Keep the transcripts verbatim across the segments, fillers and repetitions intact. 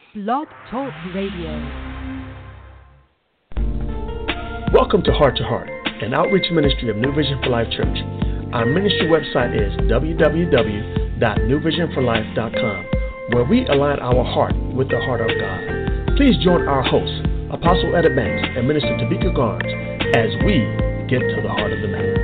Blog Talk Radio. Welcome to Heart to Heart, an outreach ministry of New Vision for Life Church. Our ministry website is w w w dot new vision for life dot com, where we align our heart with the heart of God. Please join our hosts, Apostle Etta Banks and Minister Tabika Garnes, as we get to the heart of the matter.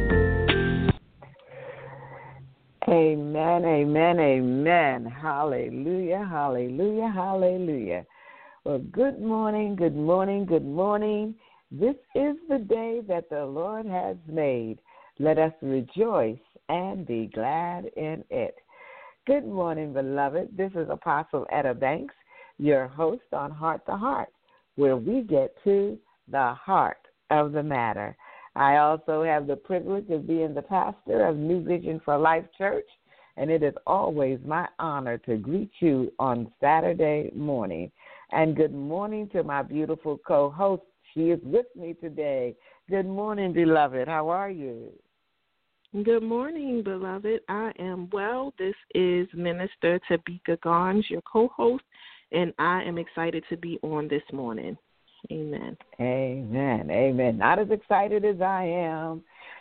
Amen, amen, amen. Hallelujah, hallelujah, hallelujah. Well, good morning, good morning, good morning. This is the day that the Lord has made. Let us rejoice and be glad in it. Good morning, beloved. This is Apostle Etta Banks, your host on Heart to Heart, where we get to the heart of the matter. I also have the privilege of being the pastor of New Vision for Life Church, and it is always my honor to greet you on Saturday morning. And good morning to my beautiful co-host. She is with me today. Good morning, beloved. How are you? Good morning, beloved. I am well. This is Minister Tabika Garnes, your co-host, and I am excited to be on this morning. Amen. Amen. Amen. Not as excited as I am,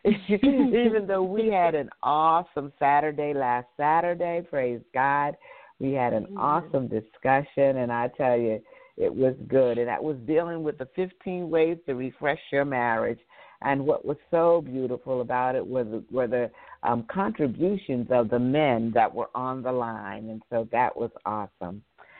even though we had an awesome Saturday last Saturday. Praise God. We had an Amen. Awesome discussion, and I tell you, it was good. And that was dealing with the fifteen ways to refresh your marriage. And what was so beautiful about it was were the um, contributions of the men that were on the line. And so that was awesome.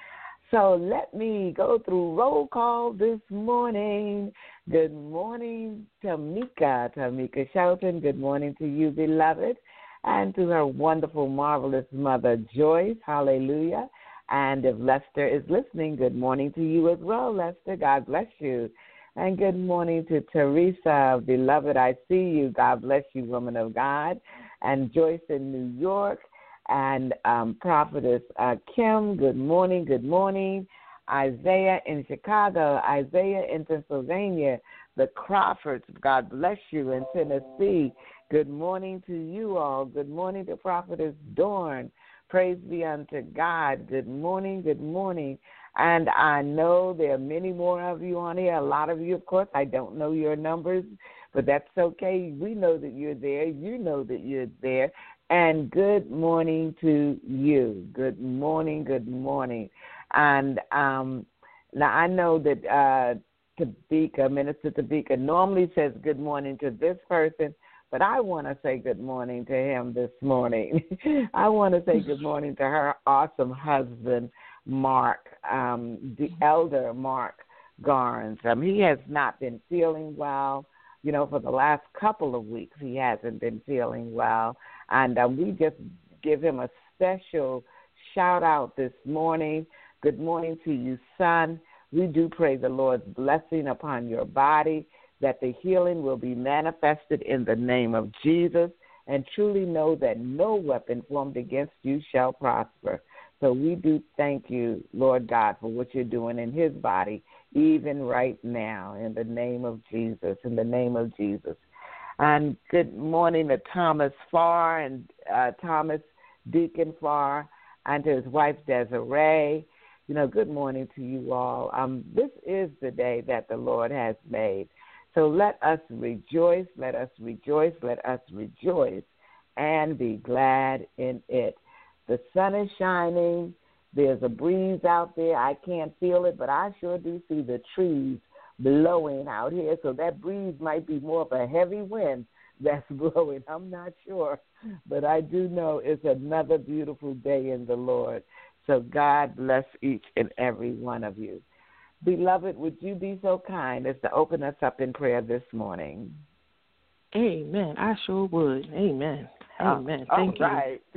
So let me go through roll call this morning. Good morning, Tamika, Tamika Shelton. Good morning to you, beloved, and to her wonderful, marvelous mother, Joyce. Hallelujah. And if Lester is listening, good morning to you as well, Lester. God bless you. And good morning to Teresa, beloved. I see you. God bless you, woman of God. And Joyce in New York. And um, Prophetess uh, Kim, good morning, good morning. Isaiah in Chicago, Isaiah in Pennsylvania, the Crawfords, God bless you, in Tennessee. Good morning to you all. Good morning to Prophetess Dorn. Praise be unto God. Good morning, good morning. And I know there are many more of you on here. A lot of you, of course, I don't know your numbers, but that's okay. We know that you're there. You know that you're there. And good morning to you. Good morning, good morning. And um, now I know that uh, Tabika, Minister Tabika, normally says good morning to this person, but I want to say good morning to him this morning. I want to say good morning to her awesome husband, Mark, um, the elder Mark Garnes. Um, he has not been feeling well. You know, for the last couple of weeks, he hasn't been feeling well. And um, we just give him a special shout-out this morning. Good morning to you, son. We do pray the Lord's blessing upon your body, that the healing will be manifested in the name of Jesus, and truly know that no weapon formed against you shall prosper. So we do thank you, Lord God, for what you're doing in his body, even right now, in the name of Jesus, in the name of Jesus. And good morning to Thomas Farr and uh, Thomas Deacon Farr and to his wife Desiree. You know, good morning to you all. Um, this is the day that the Lord has made. So let us rejoice, let us rejoice, let us rejoice and be glad in it. The sun is shining. There's a breeze out there. I can't feel it, but I sure do see the trees blowing out here. So that breeze might be more of a heavy wind that's blowing. I'm not sure, but I do know it's another beautiful day in the Lord. So God bless each and every one of you. Beloved, would you be so kind as to open us up in prayer this morning? Amen. I sure would. Amen. Amen. Oh, Thank all right. you.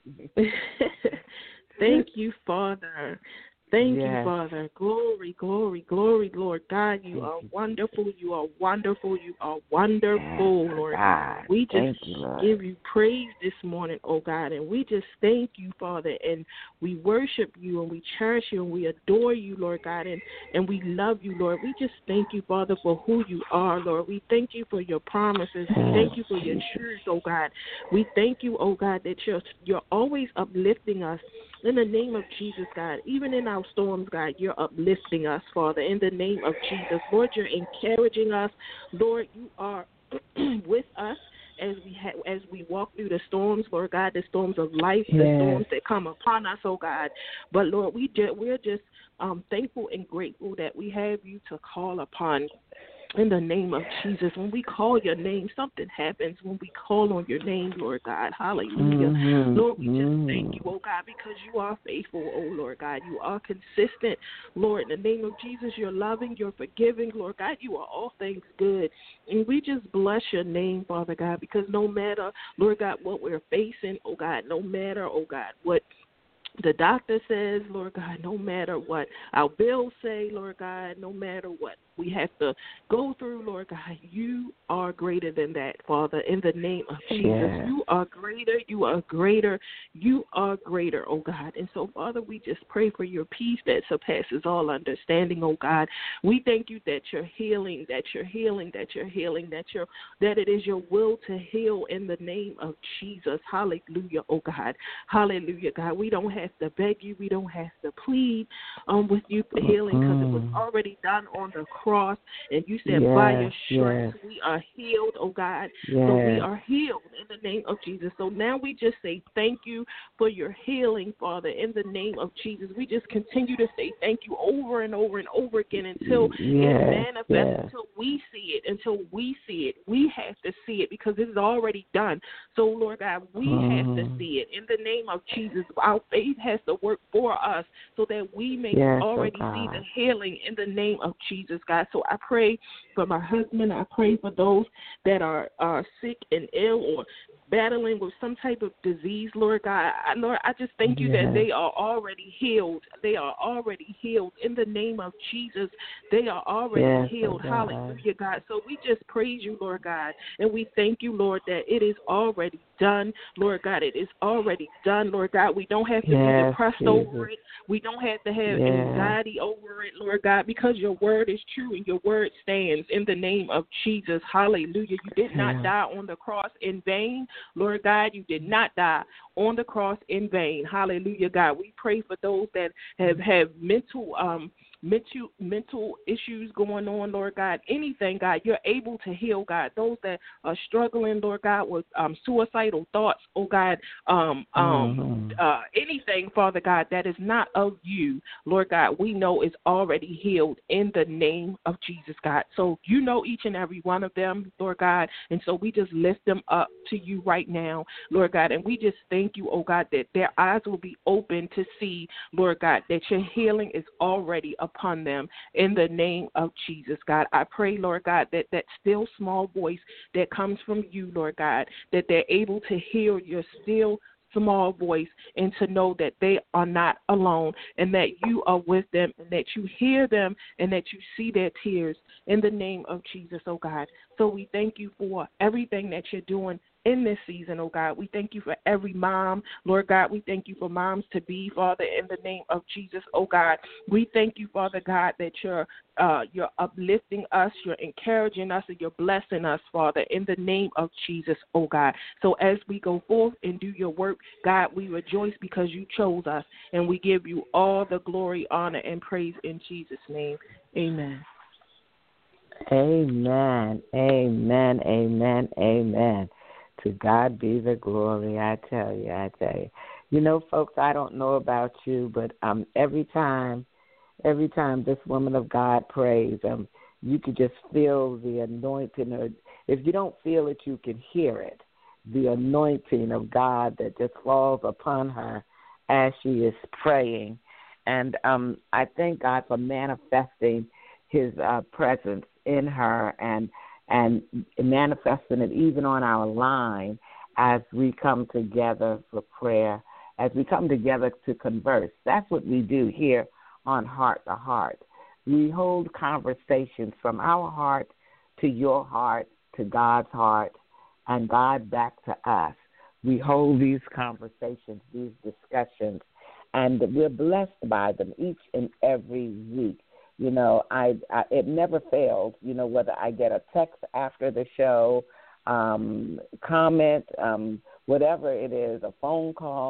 Thank you, Father. Thank yes. you, Father. Glory, glory, glory, Lord God. You are wonderful. You are wonderful. You are wonderful, yes, Lord. God. We just thank you, Lord. give you praise this morning, oh God, and we just thank you, Father, and we worship you and we cherish you and we adore you, Lord God, and, and we love you, Lord. We just thank you, Father, for who you are, Lord. We thank you for your promises. We thank you for your truth, oh God. We thank you, oh God, that you're, you're always uplifting us In the name of Jesus, God, even in our storms, God, you're uplifting us, Father. In the name of Jesus, Lord, you're encouraging us. Lord, you are with us as we ha- as we walk through the storms, Lord God, the storms of life, yes. the storms that come upon us, oh God. But, Lord, we ju- we're just um, thankful and grateful that we have you to call upon. In the name of Jesus, when we call your name, something happens when we call on your name, Lord God. Hallelujah. Mm-hmm. Lord, we just mm-hmm. thank you, oh God, because you are faithful, oh Lord God. You are consistent, Lord. In the name of Jesus, you're loving, you're forgiving, Lord God. You are all things good. And we just bless your name, Father God, because no matter, Lord God, what we're facing, oh God, no matter, oh God, what the doctor says, Lord God, no matter what our bills say, Lord God, no matter what we have to go through, Lord God, you are greater than that, Father, in the name of Jesus. Yeah. You are greater, you are greater, you are greater, oh God. And so, Father, we just pray for your peace that surpasses all understanding, oh God. We thank you that you're healing, that you're healing, that you're healing, that you're, that it is your will to heal in the name of Jesus. Hallelujah, oh God. Hallelujah, God. We don't have to beg you. We don't have to plead um, with you for healing because it was already done on the cross. And you said yes, by your stripes yes. we are healed, oh God. Yes. So we are healed in the name of Jesus. So now we just say thank you for your healing, Father, in the name of Jesus. We just continue to say thank you over and over and over again until yes, it manifests, yes. until we see it, until we see it. We have to see it because it is already done. So, Lord God, we mm. have to see it. In the name of Jesus, our faith has to work for us so that we may yes, already oh see the healing in the name of Jesus, God. So I pray for my husband. I pray for those that are, are sick and ill or battling with some type of disease, Lord God. I, Lord, I just thank you yes. that they are already healed. They are already healed in the name of Jesus. They are already yes, healed. oh God. Hallelujah, God. So we just praise you, Lord God, and we thank you, Lord, that it is already done, Lord God. It is already done, Lord God. We don't have to yes, be depressed Jesus. over it. We don't have to have yes. anxiety over it, Lord God, because your word is true and your word stands in the name of Jesus. Hallelujah. You did not yeah. die on the cross in vain, Lord God. You did not die on the cross in vain. Hallelujah, God. We pray for those that have, have mental um mental mental issues going on, Lord God. Anything, God, you're able to heal, God. Those that are struggling, Lord God, with um, suicidal thoughts, oh God, um, um, mm-hmm. uh, anything, Father God, that is not of you, Lord God, we know is already healed in the name of Jesus, God. So you know each and every one of them, Lord God, and so we just lift them up to you right now, Lord God, and we just thank you, oh God, that their eyes will be open to see, Lord God, that your healing is already upon them in the name of Jesus, God. I pray, Lord God, that that still small voice that comes from you, Lord God, that they're able to hear your still small voice and to know that they are not alone and that you are with them and that you hear them and that you see their tears in the name of Jesus, oh God. So we thank you for everything that you're doing in this season, oh God. We thank you for every mom, Lord God. We thank you for moms to be, Father, in the name of Jesus, oh God. We thank you, Father God, that you're uh, you're uplifting us, you're encouraging us, and you're blessing us, Father, in the name of Jesus, oh God. So as we go forth and do your work, God, we rejoice because you chose us, and we give you all the glory, honor, and praise in Jesus' name. Amen. Amen, amen, amen, amen. To God be the glory, I tell you, I tell you. You know, folks, I don't know about you, but um, every time, every time this woman of God prays, um, you could just feel the anointing. Or if you don't feel it, you can hear it, the anointing of God that just falls upon her as she is praying. And um, I thank God for manifesting his uh, presence in her and and manifesting it even on our line as we come together for prayer, as we come together to converse. That's what we do here on Heart to Heart. We hold conversations from our heart to your heart, to God's heart, and God back to us. We hold these conversations, these discussions, and we're blessed by them each and every week. You know, I, I it never fails, you know, whether I get a text after the show, um, comment, um, whatever it is, a phone call,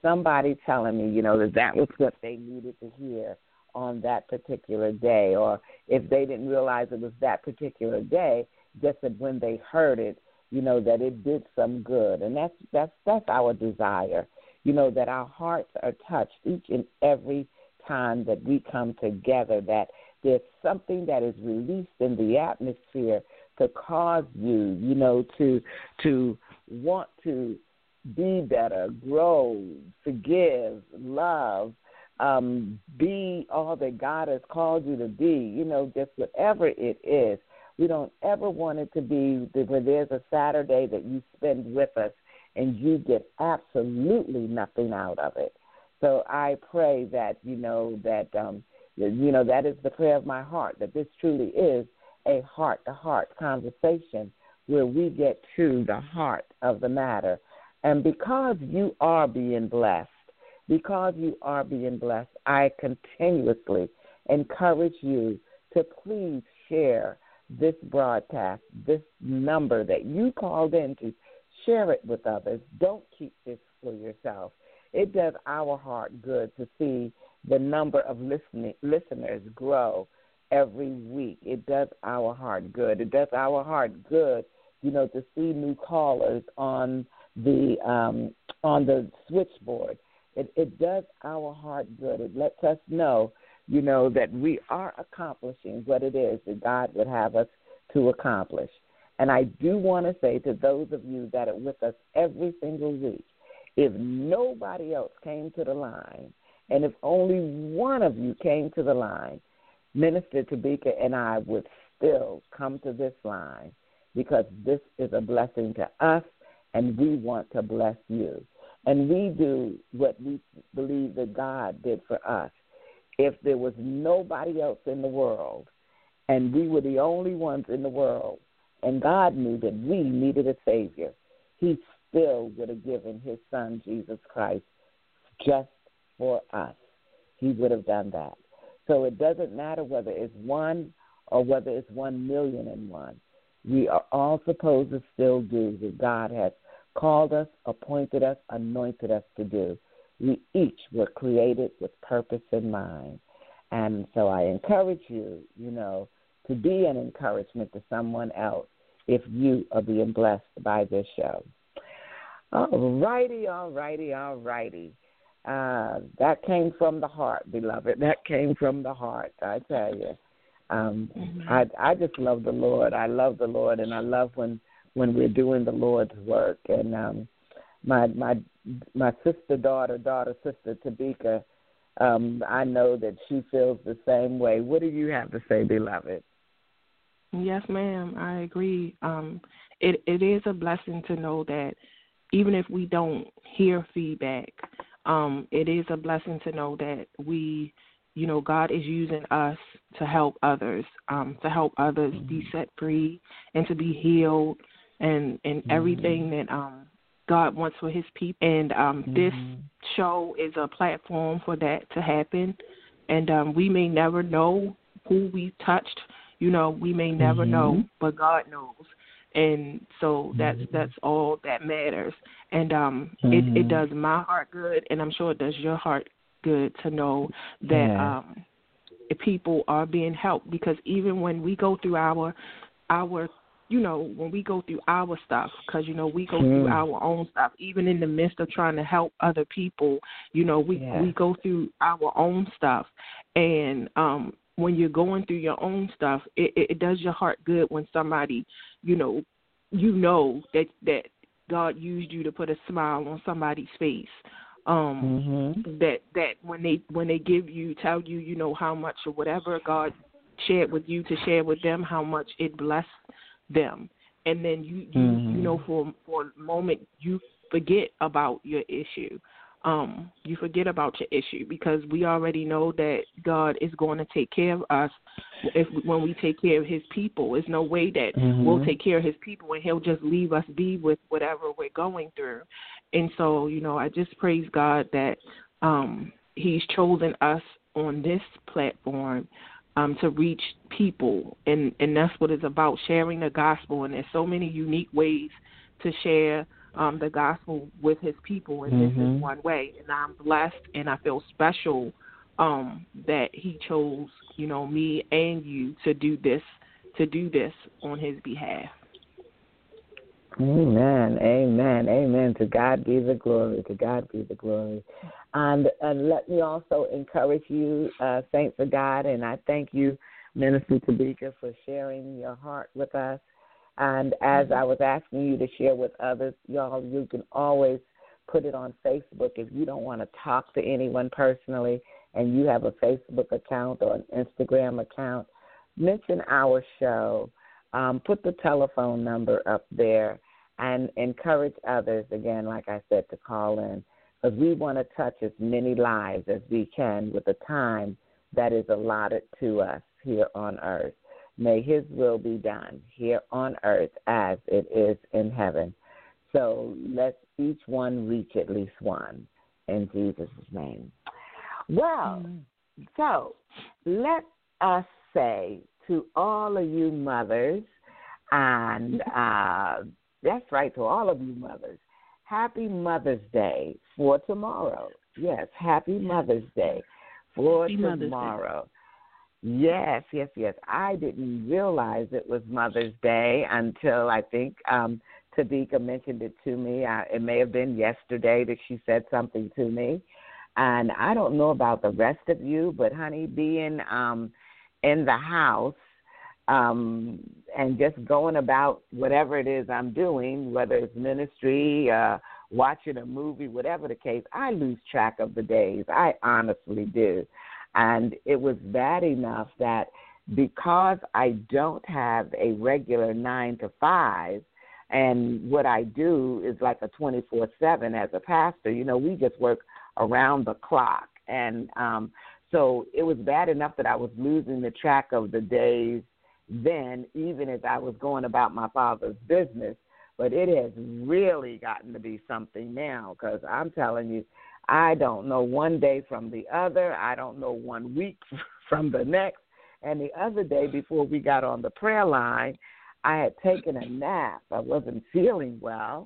somebody telling me, you know, that that was what they needed to hear on that particular day, or if they didn't realize it was that particular day, just that when they heard it, you know, that it did some good. And that's that's that's our desire, you know, that our hearts are touched each and every time that we come together, that there's something that is released in the atmosphere to cause you, you know, to to want to be better, grow, forgive, love, um, be all that God has called you to be, you know, just whatever it is. We don't ever want it to be where there's a Saturday that you spend with us and you get absolutely nothing out of it. So I pray that, you know, that, um, you know, that is the prayer of my heart, that this truly is a heart-to-heart conversation where we get to the heart of the matter. And because you are being blessed, because you are being blessed, I continuously encourage you to please share this broadcast, this number that you called in to, share it with others. Don't keep this for yourself. It does our heart good to see the number of listening, listeners grow every week. It does our heart good. It does our heart good, you know, to see new callers on the um, on the switchboard. It, it does our heart good. It lets us know, you know, that we are accomplishing what it is that God would have us to accomplish. And I do want to say to those of you that are with us every single week, if nobody else came to the line, and if only one of you came to the line, Minister Tabika and I would still come to this line, because this is a blessing to us, and we want to bless you. And we do what we believe that God did for us. If there was nobody else in the world, and we were the only ones in the world, and God knew that we needed a Savior, he still would have given his son, Jesus Christ, just for us. He would have done that. So it doesn't matter whether it's one or whether it's one million and one. We are all supposed to still do what God has called us, appointed us, anointed us to do. We each were created with purpose in mind. And so I encourage you, you know, to be an encouragement to someone else if you are being blessed by this show. All righty, all righty, all righty. Uh, that came from the heart, beloved. That came from the heart, I tell you. Um, mm-hmm. I I just love the Lord. I love the Lord, and I love when, when we're doing the Lord's work. And um, my my my sister, daughter, daughter, sister Tabika, um, I know that she feels the same way. What do you have to say, beloved? Yes, ma'am. I agree. Um, it it is a blessing to know that even if we don't hear feedback, um, it is a blessing to know that we, you know, God is using us to help others, um, to help others mm-hmm. be set free and to be healed, and, and mm-hmm. everything that um, God wants for his people. And um, mm-hmm. this show is a platform for that to happen. And um, we may never know who we touched. You know, we may never mm-hmm. know, but God knows. And so that's that's all that matters. And um, mm-hmm. it, it does my heart good, and I'm sure it does your heart good to know that yeah. um, people are being helped. Because even when we go through our, our, you know, when we go through our stuff, because, you know, we go mm. through our own stuff, even in the midst of trying to help other people, you know, we, yeah. we go through our own stuff. And um, when you're going through your own stuff, it, it, it does your heart good when somebody, you know, you know that, that God used you to put a smile on somebody's face. Um, mm-hmm. That that when they when they give you, tell you, you know, how much or whatever God shared with you to share with them, how much it blessed them, and then you you, mm-hmm. you know, for for a moment you forget about your issue. Um, you forget about your issue because we already know that God is going to take care of us if when we take care of his people. There's no way that mm-hmm. we'll take care of his people and he'll just leave us be with whatever we're going through. And so, you know, I just praise God that um, he's chosen us on this platform um, to reach people. And, and that's what it's about, sharing the gospel. And there's so many unique ways to share um, the gospel with his people, and mm-hmm. this is one way. And I'm blessed, and I feel special um, that he chose, you know, me and you to do this, to do this on his behalf. Amen, amen, amen. To God be the glory, to God be the glory. And, and let me also encourage you, uh, saints of God, and I thank you, Minister Tabika, for sharing your heart with us. And as I was asking you to share with others, y'all, you can always put it on Facebook if you don't want to talk to anyone personally and you have a Facebook account or an Instagram account. Mention our show. Um, put the telephone number up there and encourage others, again, like I said, to call in, because we want to touch as many lives as we can with the time that is allotted to us here on earth. May his will be done here on earth as it is in heaven. So let's each one reach at least one in Jesus' name. Well, mm-hmm. so let us say to all of you mothers, and uh, that's right, to all of you mothers, happy Mother's Day for tomorrow. Yes, happy Mother's Day for happy tomorrow. Yes, yes, yes. I didn't realize it was Mother's Day until I think um, Tabika mentioned it to me. I, it may have been yesterday that she said something to me. And I don't know about the rest of you, but, honey, being um, in the house um, and just going about whatever it is I'm doing, whether it's ministry, uh, watching a movie, whatever the case, I lose track of the days. I honestly do. And it was bad enough that because I don't have a regular nine to five, and what I do is like a twenty-four seven as a pastor, you know, we just work around the clock. And um, so it was bad enough that I was losing the track of the days then, even as I was going about my Father's business. But it has really gotten to be something now, because I'm telling you, I don't know one day from the other. I don't know one week from the next. And the other day before we got on the prayer line, I had taken a nap. I wasn't feeling well.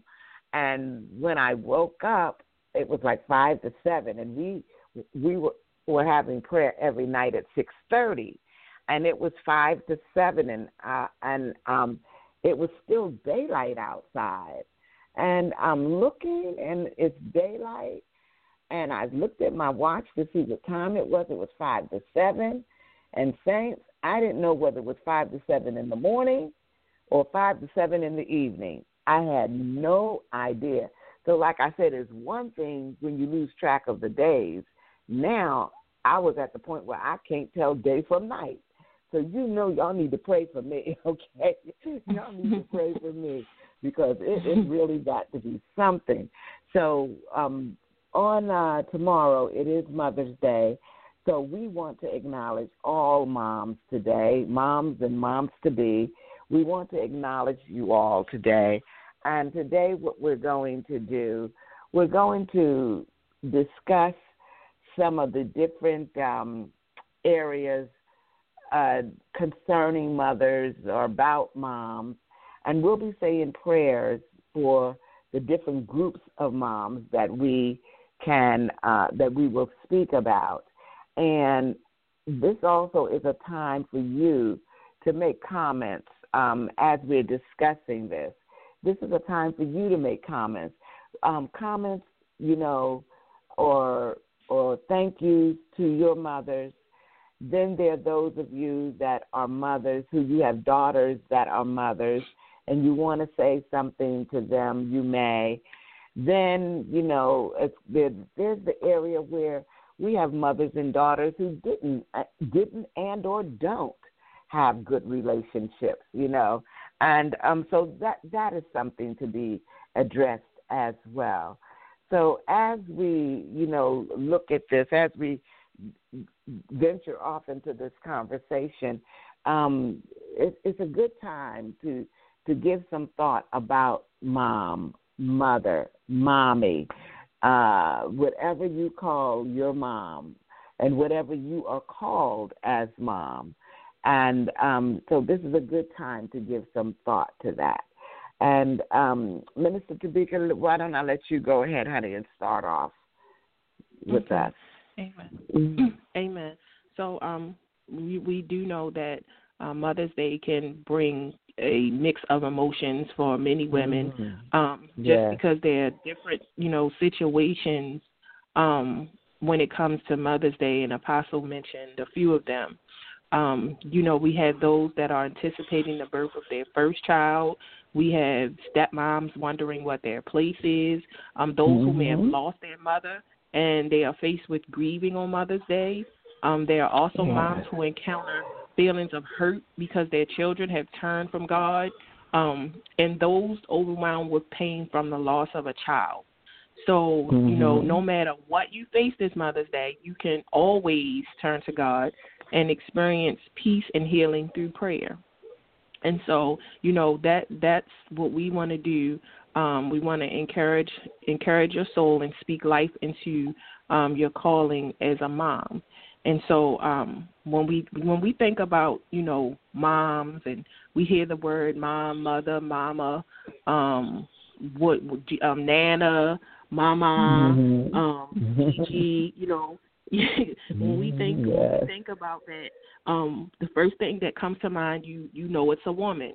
And when I woke up, it was like five to seven, and we we were, were having prayer every night at six thirty, and it was five to seven, and uh, and um, it was still daylight outside. And I'm looking, and it's daylight. And I looked at my watch to see what time it was. It was five to seven. And saints, I didn't know whether it was five to seven in the morning or five to seven in the evening. I had no idea. So like I said, it's one thing when you lose track of the days. Now I was at the point where I can't tell day from night. So you know y'all need to pray for me, okay? Y'all need to pray for me because it, it really got to be something. So, um, On uh, tomorrow, it is Mother's Day, so we want to acknowledge all moms today, moms and moms-to-be. We want to acknowledge you all today. And today what we're going to do, we're going to discuss some of the different um, areas uh, concerning mothers or about moms, and we'll be saying prayers for the different groups of moms that we can uh, that we will speak about. And this also is a time for you to make comments um, as we're discussing this. This is a time for you to make comments. Um, comments, you know, or or thank yous to your mothers. Then there are those of you that are mothers who you have daughters that are mothers and you want to say something to them, you may. Then, you know, it's, there, there's the area where we have mothers and daughters who didn't, didn't and or don't have good relationships, you know. And um, so that that is something to be addressed as well. So as we, you know, look at this, as we venture off into this conversation, um, it, it's a good time to to give some thought about mom, mother, mommy, uh, whatever you call your mom and whatever you are called as mom. And um, so this is a good time to give some thought to that. And um, Minister Tabika, why don't I let you go ahead, honey, and start off with okay. that. Amen. Mm-hmm. Amen. So um, we, we do know that uh, Mother's Day can bring a mix of emotions for many women, mm-hmm. um, just yes. because there are different, you know, situations um, when it comes to Mother's Day, and Apostle mentioned a few of them. Um, you know, we have those that are anticipating the birth of their first child. We have stepmoms wondering what their place is, um, those mm-hmm. who may have lost their mother and they are faced with grieving on Mother's Day. Um, there are also yeah. moms who encounter feelings of hurt because their children have turned from God, um, and those overwhelmed with pain from the loss of a child. So, mm-hmm. you know, no matter what you face this Mother's Day, you can always turn to God and experience peace and healing through prayer. And so, you know, that that's what we want to do. Um, we want to encourage encourage your soul and speak life into um, your calling as a mom. And so um, when we when we think about, you know, moms, and we hear the word mom, mother, mama, um, what um, nana, mama, mm-hmm. um, Gigi, you know, when we think yes. when we think about that, um, the first thing that comes to mind, you you know, it's a woman,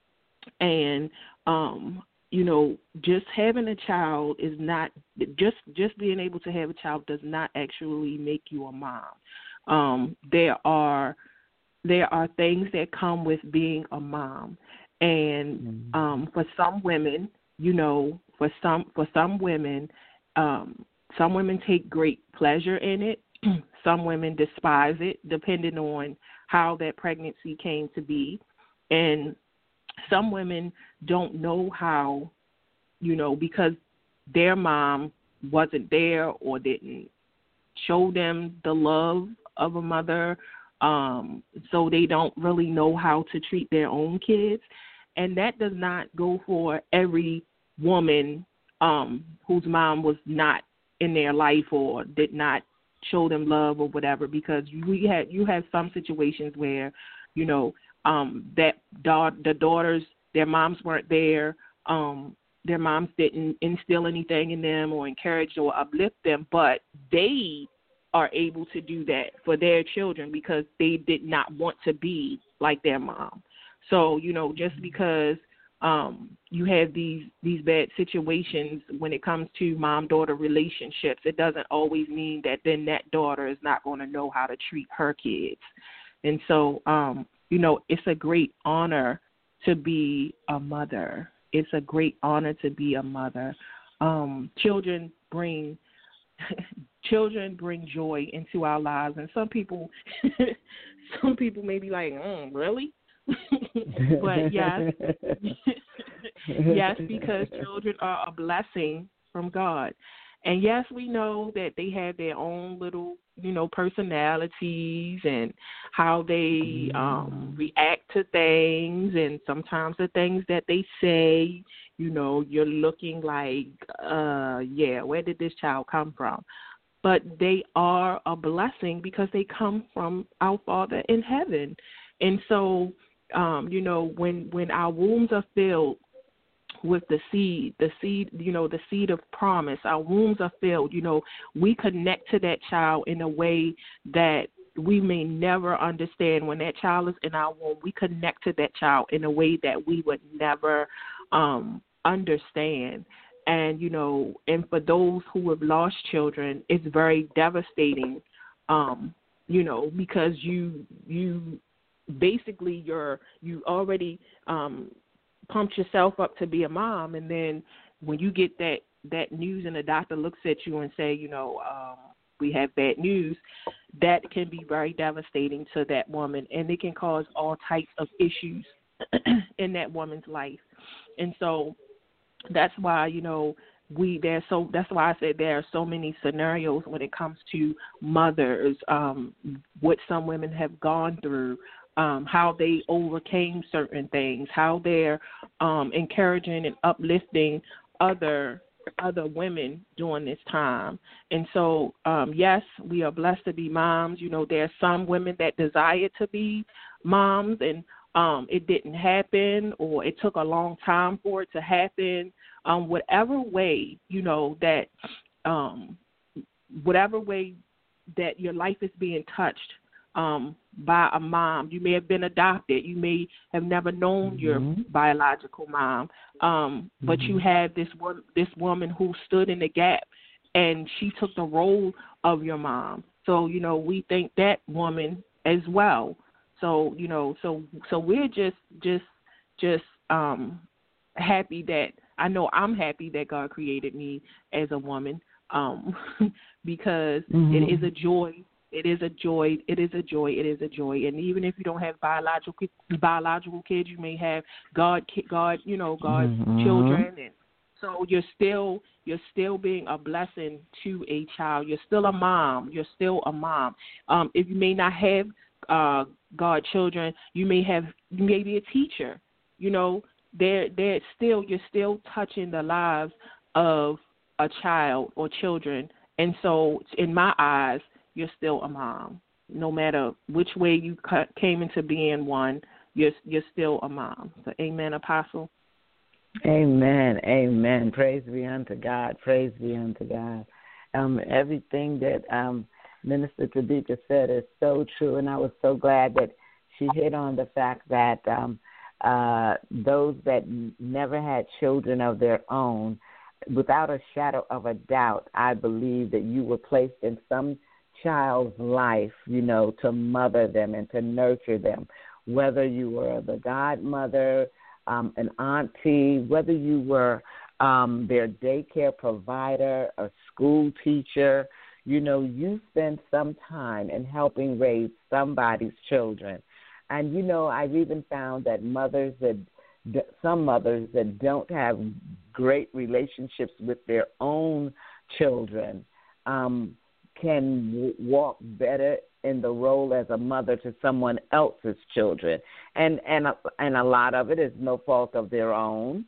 and um, you know, just having a child is not just just being able to have a child does not actually make you a mom. Um, there are there are things that come with being a mom, and um, for some women, you know, for some for some women, um, some women take great pleasure in it. Some women despise it, depending on how that pregnancy came to be, and some women don't know how, you know, because their mom wasn't there or didn't show them the love of a mother, um, so they don't really know how to treat their own kids. And that does not go for every woman um, whose mom was not in their life or did not show them love or whatever, because we had you have some situations where, you know, um, that da- the daughters, their moms weren't there, um, their moms didn't instill anything in them or encourage or uplift them, but they are able to do that for their children because they did not want to be like their mom. So, you know, just because um, you have these these bad situations when it comes to mom-daughter relationships, it doesn't always mean that then that daughter is not going to know how to treat her kids. And so, um, you know, it's a great honor to be a mother. It's a great honor to be a mother. Um, children bring children bring joy into our lives, and some people some people may be like, mm, really? But yes, yes, because children are a blessing from God. And yes, we know that they have their own little, you know, personalities and how they um, react to things, and sometimes the things that they say, you know, you're looking like, uh, yeah, where did this child come from? But they are a blessing because they come from our Father in heaven. And so, um, you know, when, when our wombs are filled with the seed, the seed, you know, the seed of promise, our wombs are filled, you know, we connect to that child in a way that we may never understand. When that child is in our womb, we connect to that child in a way that we would never um, understand. And, you know, and for those who have lost children, it's very devastating, um, you know, because you, you basically you're, you already um, pumped yourself up to be a mom. And then when you get that, that news and the doctor looks at you and say, you know, um, we have bad news, that can be very devastating to that woman. And it can cause all types of issues in that woman's life. And so that's why, you know, we there's so that's why I said there are so many scenarios when it comes to mothers, um, what some women have gone through, um, how they overcame certain things, how they're um, encouraging and uplifting other other women during this time. And so, um, yes, we are blessed to be moms. You know, there are some women that desire to be moms, and um, it didn't happen or it took a long time for it to happen, um, whatever way, you know, that um, whatever way that your life is being touched um, by a mom. You may have been adopted. You may have never known Mm-hmm. your biological mom, um, but Mm-hmm. you had this one, this woman who stood in the gap, and she took the role of your mom. So, you know, we thank that woman as well. So, you know, so so we're just just just um, happy that I know I'm happy that God created me as a woman, um, because Mm-hmm. it is a joy. It is a joy. It is a joy. It is a joy. And even if you don't have biological biological kids, you may have God, God, you know, God's Mm-hmm. children, and so you're still you're still being a blessing to a child. You're still a mom. You're still a mom. Um, if you may not have uh, God children, you may have you may be a teacher. You know, they're they're still you're still touching the lives of a child or children. And so, in my eyes, you're still a mom. No matter which way you came into being one, you're you're still a mom. So, amen, Apostle. Amen. Amen. Praise be unto God. Praise be unto God. Um, everything that um, Minister Tadika said is so true, and I was so glad that she hit on the fact that um, uh, those that n- never had children of their own, without a shadow of a doubt, I believe that you were placed in some child's life, you know, to mother them and to nurture them, whether you were the godmother, um, an auntie, whether you were um, their daycare provider, a school teacher, you know, you spend some time in helping raise somebody's children. And, you know, I've even found that mothers that, some mothers that don't have great relationships with their own children um, can w- walk better in the role as a mother to someone else's children. And and a, and a lot of it is no fault of their own,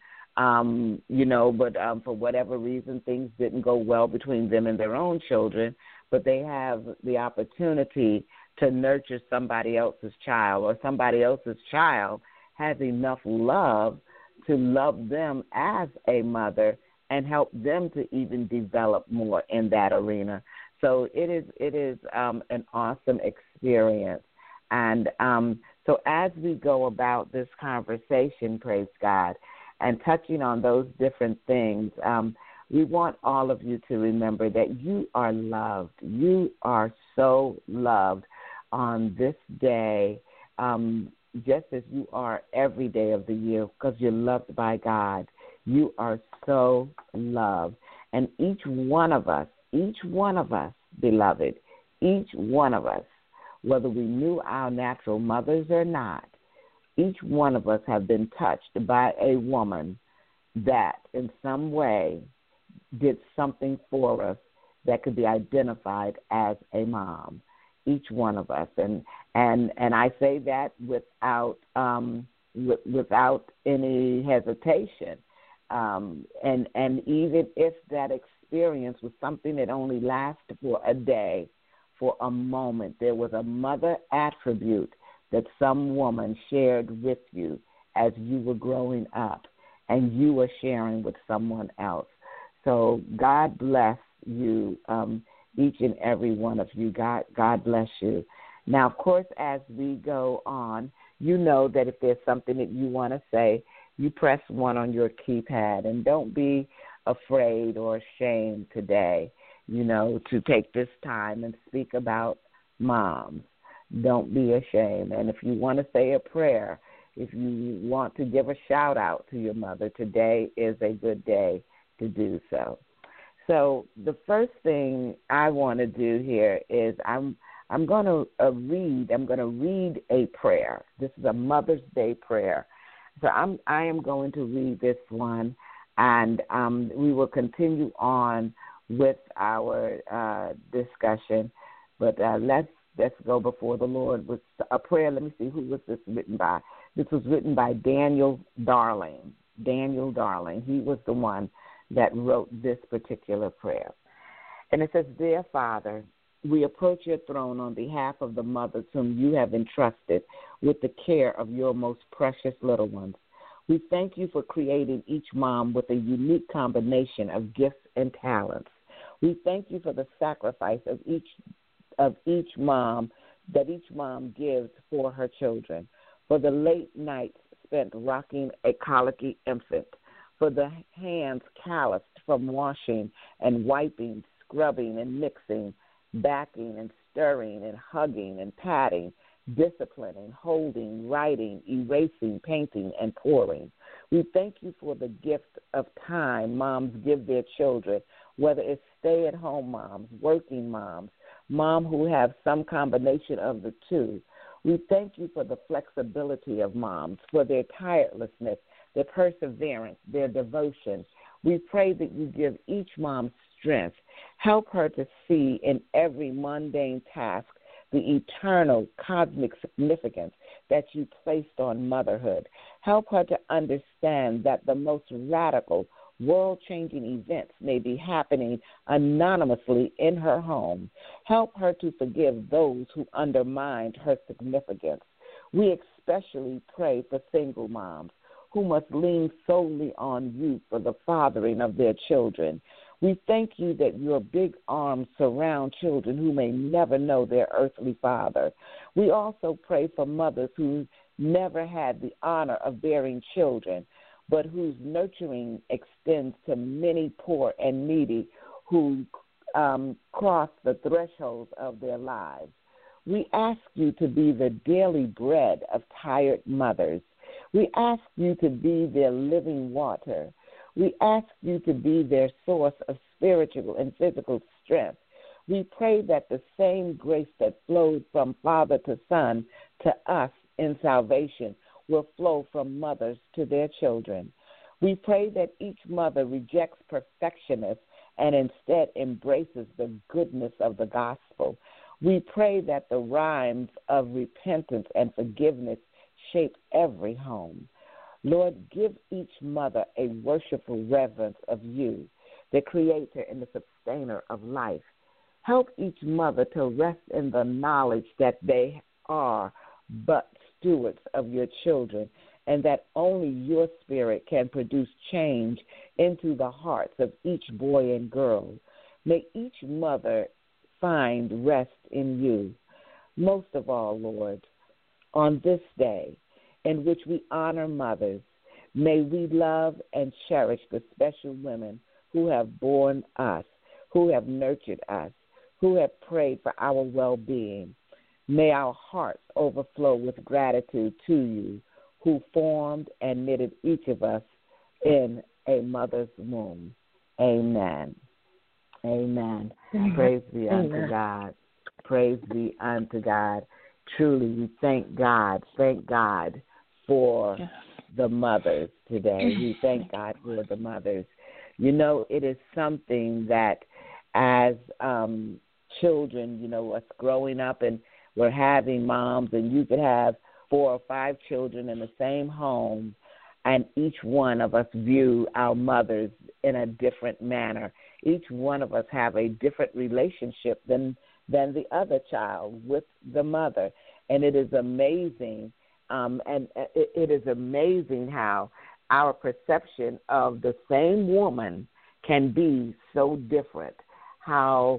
um, you know, but um, for whatever reason, things didn't go well between them and their own children, but they have the opportunity to nurture somebody else's child, or somebody else's child has enough love to love them as a mother and help them to even develop more in that arena. So it is it is um, an awesome experience. And um, so as we go about this conversation, praise God, and touching on those different things, um, we want all of you to remember that you are loved. You are so loved on this day, um, just as you are every day of the year, because you're loved by God. You are so loved. And each one of us, each one of us, beloved, each one of us, whether we knew our natural mothers or not, each one of us have been touched by a woman that in some way did something for us that could be identified as a mom. Each one of us, and and and I say that without um, w- without any hesitation, um, and and even if that experience was something that only lasted for a day, for a moment, there was a mother attribute that some woman shared with you as you were growing up, and you were sharing with someone else. So God bless you. Um, Each and every one of you. God, God bless you. Now, of course, as we go on, you know that if there's something that you want to say, you press one on your keypad, and don't be afraid or ashamed today, you know, to take this time and speak about moms. Don't be ashamed. And if you want to say a prayer, if you want to give a shout out to your mother, today is a good day to do so. So the first thing I want to do here is I'm I'm going to uh, read. I'm going to read a prayer. This is a Mother's Day prayer. So I'm I am going to read this one, and um, we will continue on with our uh, discussion. But uh, let's let's go before the Lord with a prayer. Let me see, who was this written by? This was written by Daniel Darling. Daniel Darling. He was the one that wrote this particular prayer. And it says, Dear Father, we approach your throne on behalf of the mothers whom you have entrusted with the care of your most precious little ones. We thank you for creating each mom with a unique combination of gifts and talents. We thank you for the sacrifice of each of each mom that each mom gives for her children, for the late nights spent rocking a colicky infant, for the hands calloused from washing and wiping, scrubbing and mixing, backing and stirring and hugging and patting, disciplining, holding, writing, erasing, painting, and pouring. We thank you for the gift of time moms give their children, whether it's stay-at-home moms, working moms, mom who have some combination of the two. We thank you for the flexibility of moms, for their tirelessness, their perseverance, their devotion. We pray that you give each mom strength. Help her to see in every mundane task the eternal cosmic significance that you placed on motherhood. Help her to understand that the most radical, world-changing events may be happening anonymously in her home. Help her to forgive those who undermined her significance. We especially pray for single moms who must lean solely on you for the fathering of their children. We thank you that your big arms surround children who may never know their earthly father. We also pray for mothers who never had the honor of bearing children, but whose nurturing extends to many poor and needy who um, cross the thresholds of their lives. We ask you to be the daily bread of tired mothers. We ask you to be their living water. We ask you to be their source of spiritual and physical strength. We pray that the same grace that flowed from father to son to us in salvation will flow from mothers to their children. We pray that each mother rejects perfectionists and instead embraces the goodness of the gospel. We pray that the rhymes of repentance and forgiveness shape every home. Lord, give each mother a worshipful reverence of you, the creator and the sustainer of life. Help each mother to rest in the knowledge that they are but stewards of your children, and that only your spirit can produce change into the hearts of each boy and girl. May each mother find rest in you. Most of all, Lord, on this day in which we honor mothers, may we love and cherish the special women who have borne us, who have nurtured us, who have prayed for our well-being. May our hearts overflow with gratitude to you, who formed and knitted each of us in a mother's womb. Amen. Amen. Amen. Praise be unto Amen. God. Praise be unto God. Truly, we thank God. Thank God for yes. the mothers today. We thank God for the mothers. You know, it is something that as um, children, you know, us growing up and we're having moms, and you could have four or five children in the same home, and each one of us view our mothers in a different manner. Each one of us have a different relationship than than the other child with the mother. And it is amazing, um, and it, it is amazing how our perception of the same woman can be so different, how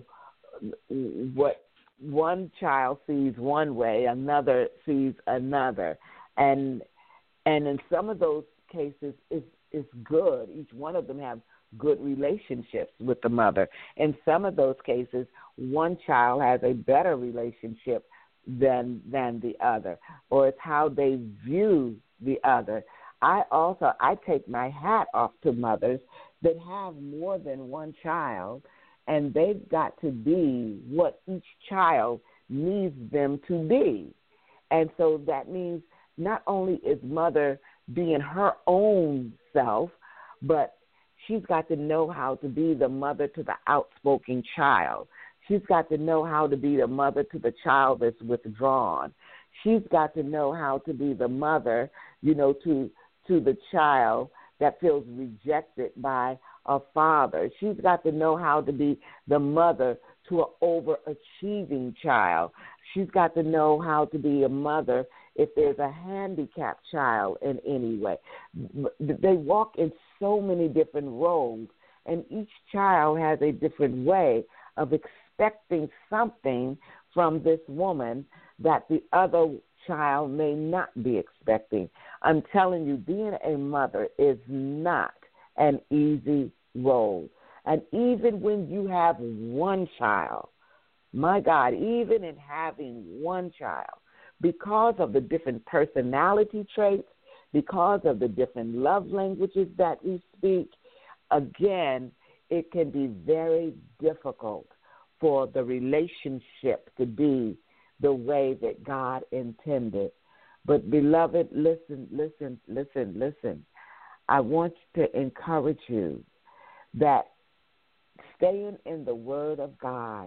what one child sees one way, another sees another. And and in some of those cases, it's, it's good. Each one of them have good relationships with the mother. In some of those cases, one child has a better relationship than than the other, or it's how they view the other. I also, I take my hat off to mothers that have more than one child, and they've got to be what each child needs them to be. And so that means not only is mother being her own self, but she's got to know how to be the mother to the outspoken child. She's got to know how to be the mother to the child that's withdrawn. She's got to know how to be the mother, you know, to to the child that feels rejected by a father. She's got to know how to be the mother to an overachieving child. She's got to know how to be a mother if there's a handicapped child in any way. They walk in so many different roles, and each child has a different way of expecting something from this woman that the other child may not be expecting. I'm telling you, being a mother is not an easy role. And even when you have one child, my God, even in having one child, because of the different personality traits, because of the different love languages that we speak, again, it can be very difficult for the relationship to be the way that God intended. But, beloved, listen, listen, listen, listen. I want to encourage you that staying in the Word of God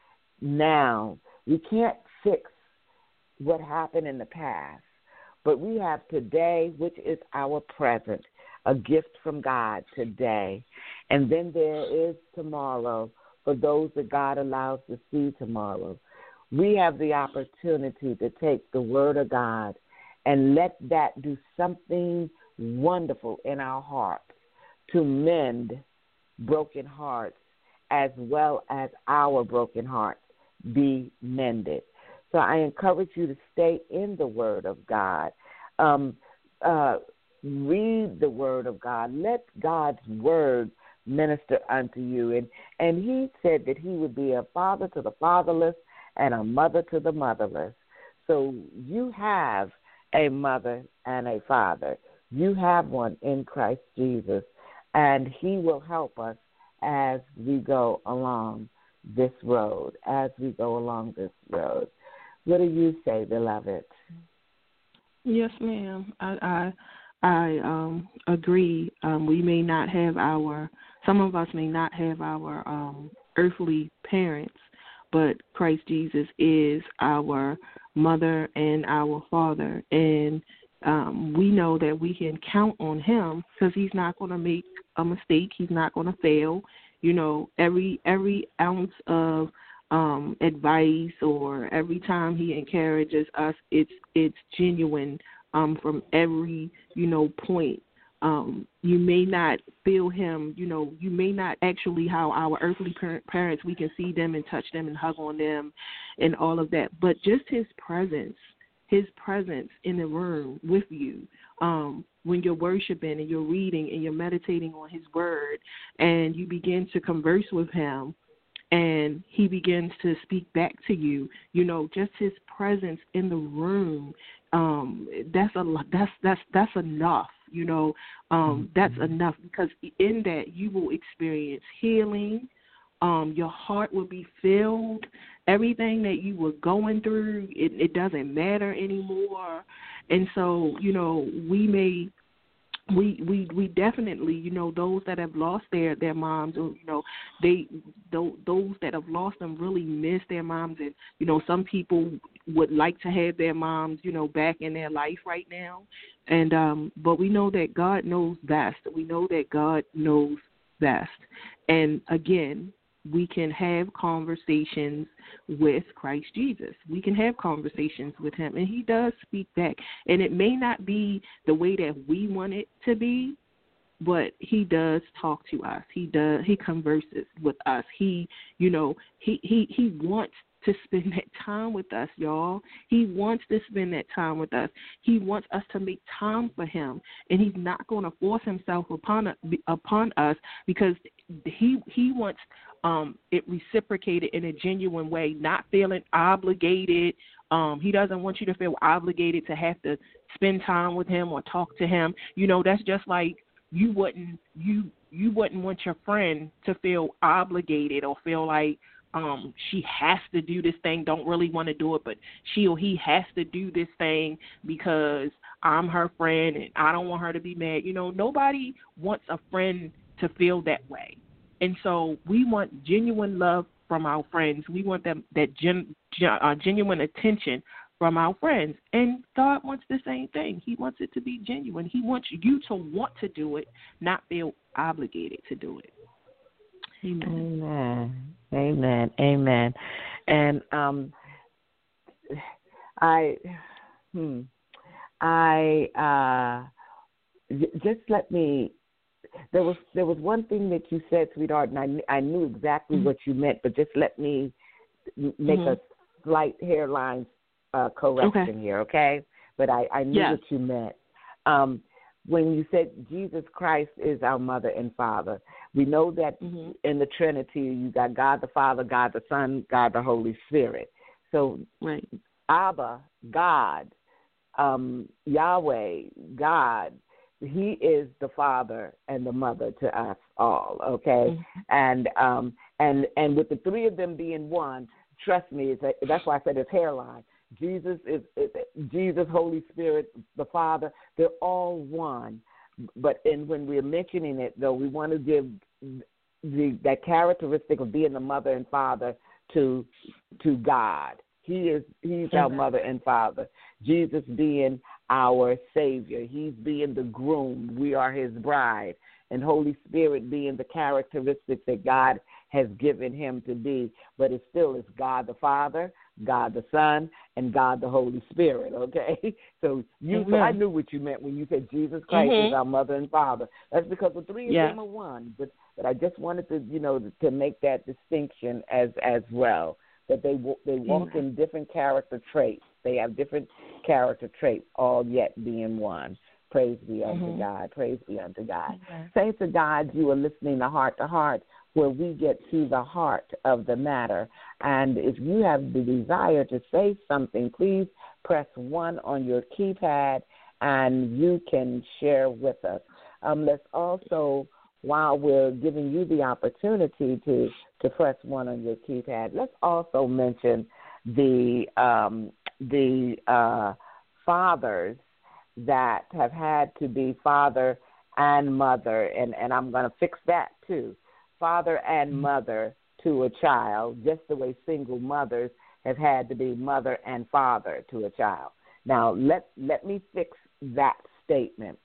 now, we can't fix what happened in the past, but we have today, which is our present, a gift from God today. And then there is tomorrow for those that God allows to see tomorrow. We have the opportunity to take the Word of God and let that do something wonderful in our hearts to mend broken hearts as well as our broken hearts be mended. So I encourage you to stay in the Word of God. Um, uh, read the Word of God. Let God's Word minister unto you. And, and he said that he would be a father to the fatherless and a mother to the motherless. So you have a mother and a father. You have one in Christ Jesus, and he will help us as we go along this road, as we go along this road. What do you say, beloved? Yes, ma'am. I I, I um, agree. Um, we may not have our, some of us may not have our um, earthly parents, but Christ Jesus is our mother and our father. And um, we know that we can count on him because he's not going to make a mistake. He's not going to fail. You know, every every ounce of um, advice or every time he encourages us, it's it's genuine um, from every, you know, point. Um, you may not feel him, you know, you may not actually how our earthly parents, we can see them and touch them and hug on them and all of that. But just his presence, his presence in the room with you, um, when you're worshiping and you're reading and you're meditating on his word and you begin to converse with him and he begins to speak back to you, you know, just his presence in the room, um, that's a, that's, that's, that's enough. You know, um, that's enough because in that you will experience healing. Um, your heart will be filled. Everything that you were going through, it, it doesn't matter anymore. And so, you know, we may, we we we definitely, you know, those that have lost their, their moms, or, you know, they those, those that have lost them really miss their moms. And, you know, some people would like to have their moms, you know, back in their life right now. And um, but we know that God knows best. We know that God knows best. And again, we can have conversations with Christ Jesus. We can have conversations with him, and he does speak back. And it may not be the way that we want it to be, but he does talk to us. He does. He converses with us. He, you know, he he he wants to spend that time with us, y'all. He wants to spend that time with us. He wants us to make time for him, and he's not going to force himself upon upon us because he he wants um, it reciprocated in a genuine way, not feeling obligated. Um, he doesn't want you to feel obligated to have to spend time with him or talk to him. You know, that's just like you wouldn't you you wouldn't want your friend to feel obligated or feel like Um, she has to do this thing, don't really want to do it, but she or he has to do this thing because I'm her friend and I don't want her to be mad. You know, nobody wants a friend to feel that way. And so we want genuine love from our friends. We want them that gen, uh, genuine attention from our friends. And God wants the same thing. He wants it to be genuine. He wants you to want to do it, not feel obligated to do it. Amen. Amen. Amen. Amen. And um, I, hmm, I uh, j- just let me. There was there was one thing that you said, sweetheart, and I kn- I knew exactly Mm-hmm. what you meant, but just let me m- make Mm-hmm. a slight hairline uh, correction Okay. here, okay? But I, I knew Yes. what you meant. Um, when you said Jesus Christ is our mother and father, we know that Mm-hmm. in the Trinity you got God the Father, God the Son, God the Holy Spirit. So Right. Abba, God, um, Yahweh, God, He is the father and the mother to us all, okay? Mm-hmm. And um, and and with the three of them being one, trust me, it's a, that's why I said it's hairline. Jesus is, is Jesus, Holy Spirit, the Father. They're all one. But and when we're mentioning it, though, we want to give the that characteristic of being the mother and father to to God. He is He's our Amen. mother and father. Jesus being our Savior. He's being the groom. We are His bride. And Holy Spirit being the characteristics that God has given Him to be. But it still is God the Father, God the Son, and God the Holy Spirit, okay? So you, Amen. so I knew what you meant when you said Jesus Christ Mhm. is our mother and father. That's because the three of Yeah. them are one. But but I just wanted to, you know, to make that distinction as as well, that they wa- they walk Amen. in different character traits. They have different character traits, all yet being one. Praise be unto Mhm. God. Praise be unto God. Amen. Saints of God, you are listening to Heart to Heart, where we get to the heart of the matter. And if you have the desire to say something, please press one on your keypad and you can share with us. Um, let's also, while we're giving you the opportunity to, to press one on your keypad, let's also mention the um, the uh, fathers that have had to be father and mother, and, and I'm going to fix that too, father and mother to a child, just the way single mothers have had to be mother and father to a child. Now, let let me fix that statement.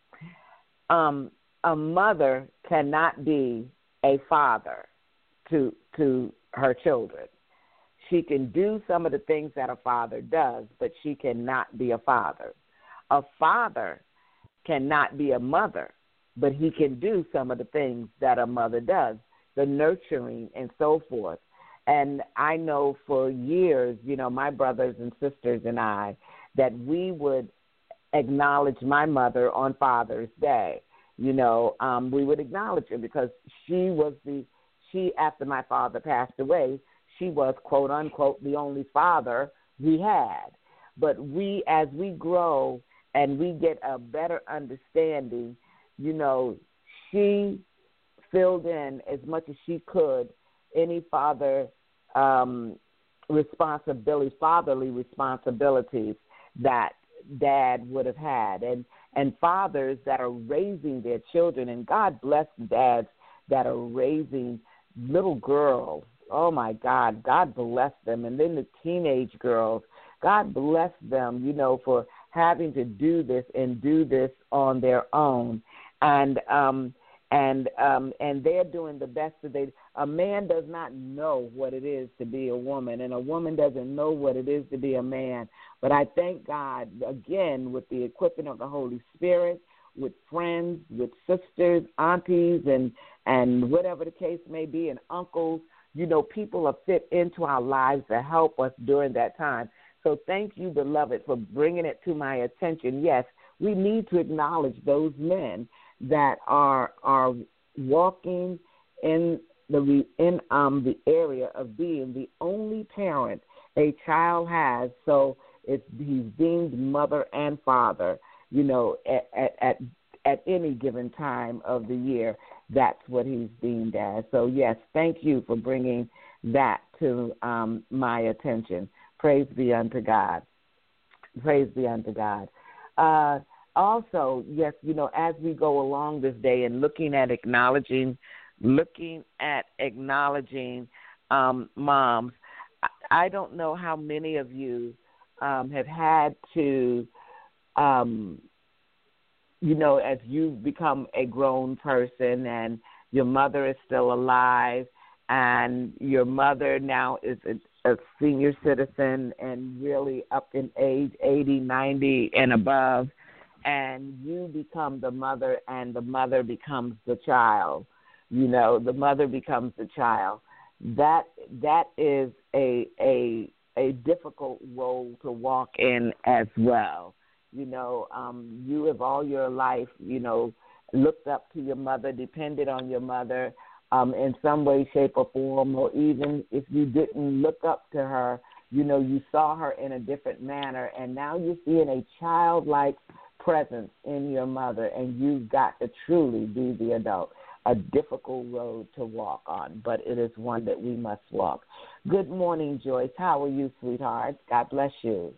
Um, a mother cannot be a father to to her children. She can do some of the things that a father does, but she cannot be a father. A father cannot be a mother, but he can do some of the things that a mother does, the nurturing and so forth. And I know for years, you know, my brothers and sisters and I, that we would acknowledge my mother on Father's Day. You know, um, we would acknowledge her because she was the, she, after my father passed away, she was, quote, unquote, the only father we had. But we, as we grow and we get a better understanding, you know, she filled in as much as she could any father um, responsibility, fatherly responsibilities that dad would have had. And, and fathers that are raising their children, and God bless dads that are raising little girls. Oh, my God, God bless them. And then the teenage girls, God bless them, you know, for having to do this and do this on their own. And um, and um, and they're doing the best that they. A man does not know what it is to be a woman, and a woman doesn't know what it is to be a man. But I thank God, again, with the equipping of the Holy Spirit, with friends, with sisters, aunties, and, and whatever the case may be, and uncles, you know, people are fit into our lives to help us during that time. So thank you, beloved, for bringing it to my attention. Yes, we need to acknowledge those men that are are walking in the in um the area of being the only parent a child has. So it's he's deemed mother and father. You know, at at at, at any given time of the year, that's what he's deemed as. So yes, thank you for bringing that to um, my attention. Praise be unto God. Praise be unto God. Uh, also, yes, you know, as we go along this day and looking at acknowledging, looking at acknowledging um, moms, I don't know how many of you um, have had to, um, you know, as you've become a grown person and your mother is still alive, and your mother now is a, a senior citizen and really up in age, eighty, ninety and above, and you become the mother and the mother becomes the child. You know, the mother becomes the child. That that is a a a difficult role to walk in as well. You know, um, you have all your life, you know, looked up to your mother, depended on your mother um, in some way, shape, or form, or even if you didn't look up to her, you know, you saw her in a different manner, and now you're seeing a childlike presence in your mother, and you've got to truly be the adult. A difficult road to walk on, but it is one that we must walk. Good morning, Joyce. How are you, sweetheart? God bless you.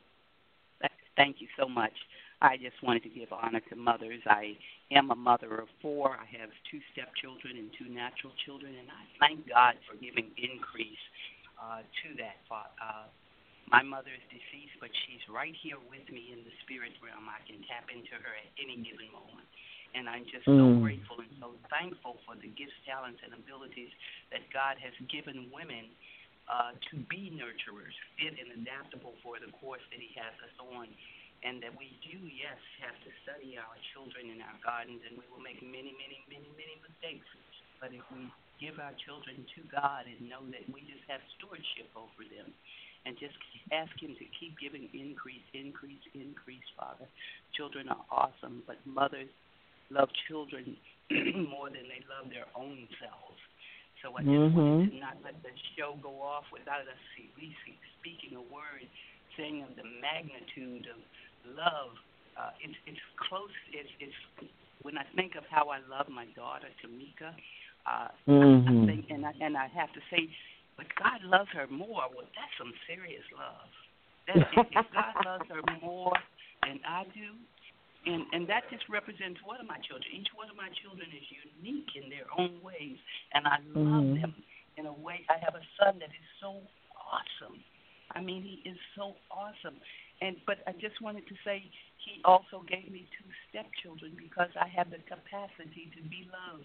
Thank you so much. I just wanted to give honor to mothers. I am a mother of four. I have two stepchildren and two natural children, and I thank God for giving increase uh, to that. Uh, my mother is deceased, but she's right here with me in the spirit realm. I can tap into her at any given moment. And I'm just so mm. grateful and so thankful for the gifts, talents, and abilities that God has given women uh, to be nurturers, fit and adaptable for the course that He has us on. And that we do, yes, have to study our children and our gardens, and we will make many, many, many, many mistakes. But if we give our children to God and know that we just have stewardship over them and just ask Him to keep giving increase, increase, increase, Father. Children are awesome, but mothers love children more than they love their own selves. So I just mm-hmm. wanted to not let the show go off without us speaking a word, saying of the magnitude of love. Uh, it's it's close. It's it's when I think of how I love my daughter Tamika, uh, mm-hmm. I, I think, and I and I have to say, but God loves her more. Well, that's some serious love. That, if, if God loves her more than I do. And and that just represents one of my children. Each one of my children is unique in their own ways, and I love mm-hmm. them in a way. I have a son that is so awesome. I mean, he is so awesome. And but I just wanted to say he also gave me two stepchildren because I have the capacity to be love,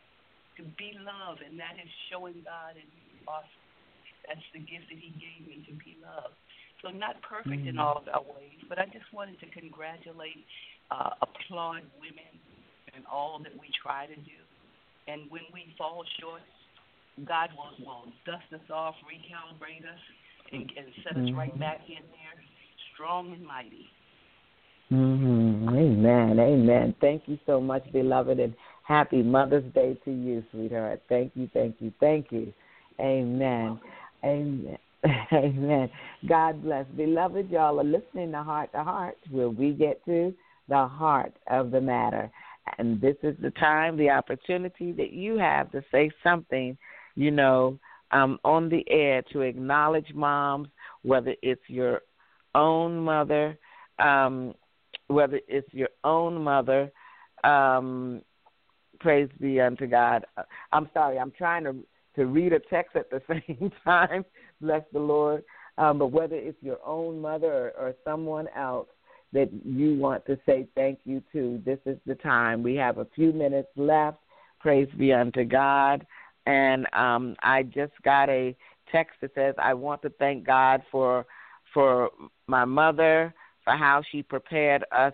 to be love, and that is showing God and being awesome. That's the gift that He gave me, to be love. So not perfect mm-hmm. in all of our ways, but I just wanted to congratulate, uh, applaud women and all that we try to do. And when we fall short, God will, will dust us off, recalibrate us, and, and set mm-hmm. us right back in there, strong and mighty. Mm-hmm. Amen, amen. Thank you so much, beloved, and happy Mother's Day to you, sweetheart. Thank you, thank you, thank you. Amen, amen. Amen. God bless. Beloved, y'all are listening to Heart to Heart, where we get to the heart of the matter. And this is the time, the opportunity that you have to say something, you know, um, on the air to acknowledge moms, whether it's your own mother, um, whether it's your own mother, um, praise be unto God. I'm sorry, I'm trying to to read a text at the same time. Bless the Lord. Um, but whether it's your own mother or, or someone else that you want to say thank you to, this is the time. We have a few minutes left. Praise be unto God. And um, I just got a text that says, I want to thank God for for my mother, for how she prepared us